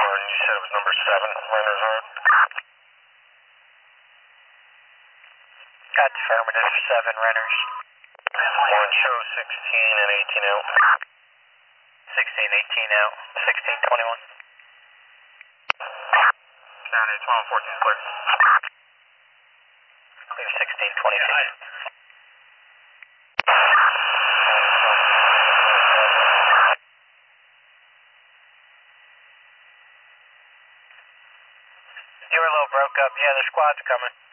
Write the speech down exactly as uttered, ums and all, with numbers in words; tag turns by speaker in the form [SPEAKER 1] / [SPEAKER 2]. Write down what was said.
[SPEAKER 1] and you said it was number seven, Runners Road?
[SPEAKER 2] That's affirmative, seven Renters.
[SPEAKER 1] One show sixteen and eighteen out.
[SPEAKER 2] sixteen, eighteen out, sixteen, twenty-one.
[SPEAKER 1] Down eight, twelve, fourteen, clear.
[SPEAKER 2] Clear sixteen, twenty-six.
[SPEAKER 1] Yeah,
[SPEAKER 2] You were a little broke up. Yeah, the squad's coming.